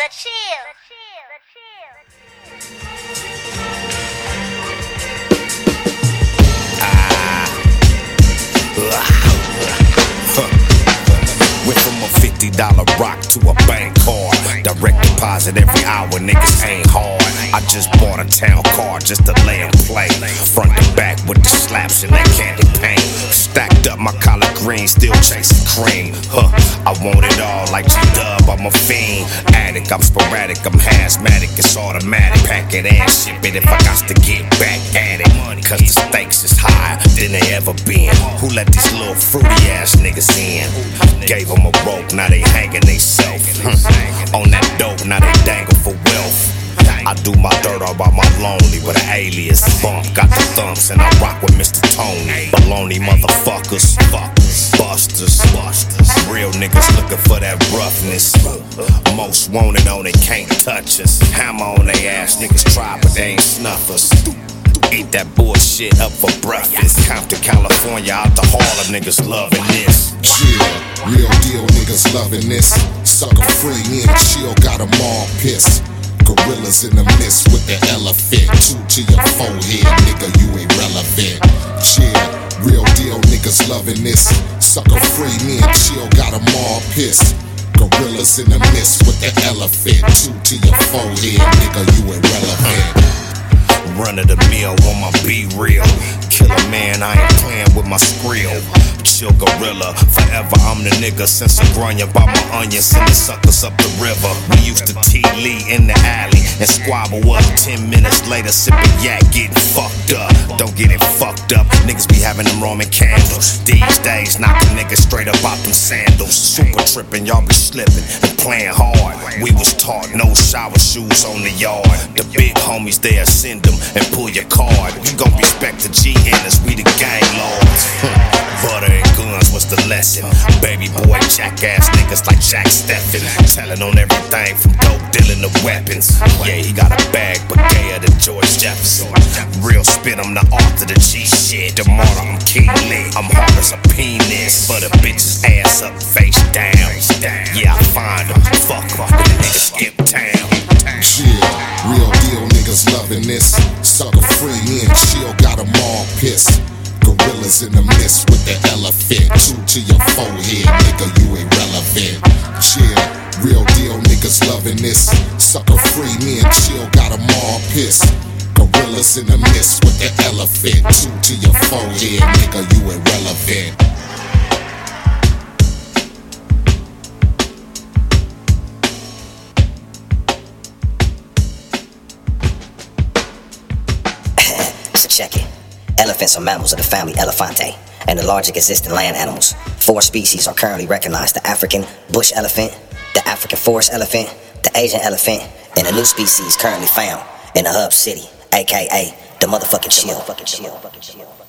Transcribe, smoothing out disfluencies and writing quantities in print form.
Went from a $50 rock to a bank card. Direct deposit every hour, niggas ain't hard. I just bought a town car just to lay and play. Front to back with the slaps and that candy paint. Stacked up my collard greens, still chasing cream. I want it all like G-Dub, I'm a fiend. Addict, I'm sporadic, I'm hazmatic, it's automatic. Pack it and ship it if I got to get back at it. Cause the stakes is higher than they ever been. Who let these little fruity ass niggas in? Gave them a rope, now they hanging they self. On that dope, now they dangle for wealth. I do my dirt all by my lonely with an alias. Bump, got the thumps and I rock with Mr. Tony. Baloney motherfuckers, busters. Real niggas looking for that roughness. Most wanted on it, can't touch us. Hammer on they ass, niggas try but they ain't snuffers. Eat that bullshit up for breakfast. Compton, California, out the Harlem, niggas loving this. Yeah, real deal niggas loving this. Sucker free, me and Chill got them all pissed. Gorillas in the mist with the elephant. 2 to your forehead, nigga, you ain't relevant. Yeah, real deal niggas loving this. Sucker free, me and Chill got them all pissed. Gorillas in the mist with the elephant. 2 to your forehead, nigga, you ain't relevant. Run of the mill on my be real. Killer man, I ain't playing with my skrill. Chill gorilla, forever I'm the nigga. Since I'm growing by my onions, sending suckers up the river. We used to T-Lee in the alley and squabble up. 10 minutes later, sipping yak, getting fucked up. Don't get it fucked up, niggas be having them Roman candles. These days, knocking niggas straight up out them sandals. Super tripping, y'all be slipping and playing hard. We was taught no shower shoes on the yard. The big homies there, send them and pull your card. You gon' respect the G in us, we the gang lords. Butter and guns, what's the lesson? Baby boy, jackass niggas like Jack Steffen. Telling on everything from dope dealing to weapons. Yeah, he got a bag, but gayer than George Jefferson. Real spit, I'm the author, the G shit. Tomorrow I'm King Lee, I'm hard as a penis. For the bitch's ass up, face down. Yeah, I find them, fuck off, the niggas skip town. Yeah, real deal niggas loving this. Sucker free, me and Chill got them all pissed. Gorillas in the mist with the elephant. 2 to your forehead, nigga, you ain't relevant. Yeah, real deal niggas loving this. Sucker free, me and Chill got them all pissed. Gorillas in the mist with the elephant. 2 to your forehead, nigga, you ain't relevant. So check it. Elephants are mammals of the family Elephante and the largest existing land animals. 4 species are currently recognized: the African bush elephant, the African forest elephant, the Asian elephant, and a new species currently found in the hub city, aka the motherfucking Chill.